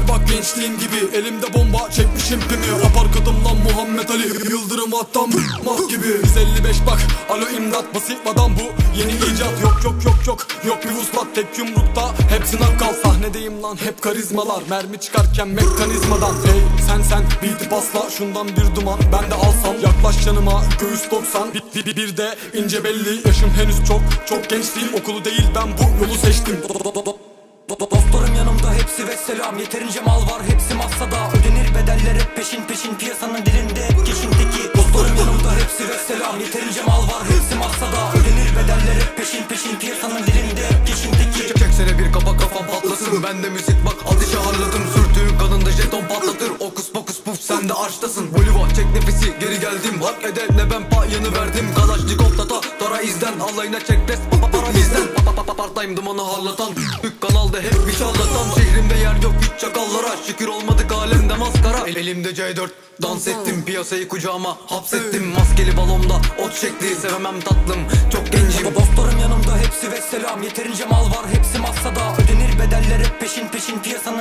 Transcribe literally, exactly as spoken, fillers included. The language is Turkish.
Gel bak gençliğim gibi, elimde bomba çekmişim pimi. Rap arkadaım lan Muhammed Ali, Yıldırım attan mah gibi. yüz elli beş bak, alo imdat, basitmadan bu yeni icat. Yok yok yok yok, yok bir vuslat, tek yumrukta hepsi nakal. Sahnedeyim lan hep karizmalar, mermi çıkarken mekanizmadan. Hey sen sen beat'i pasla, şundan bir duman ben de alsam. Yaklaş yanıma göğüs doksan, bir, bir, bir de ince belli. Yaşım henüz çok çok genç değil, okulu değil ben bu yolu seçtim. Dostlarım yanımda hepsi ve selam. Yeterince mal var hepsi masada. Ödenir bedeller hep peşin peşin, piyasanın dilinde hep geçinteki. Dostlarım yanımda hepsi ve selam. Yeterince mal var hepsi masada. Ödenir bedeller hep peşin peşin, piyasanın dilinde hep geçinteki. Çeksene bir kafa kafam patlasın, ben de müzik bak ateşe harladım. Sürtüğün kanında jeton patlatır, okus pokus puf sen de arştasın. Volvo çek nefesi, geri geldim, hak edene ben payını verdim. Kalaşnikov tata tara izden, alayına çek des papa para bizden. Part-time dumanı harlatan, Türk kanalda hep bir şarlatan. Şehrimde yer yok hiç çakallara, şükür olmadık alemde maskara. El, elimde C dört dans ettim, piyasayı kucağıma hapsettim. Maskeli balonda ot şekli, sevemem tatlım çok gencim. Dostlarım yanımda hepsi ve selam. Yeterince mal var hepsi masada. Ödenir bedeller hep peşin peşin, piyasanın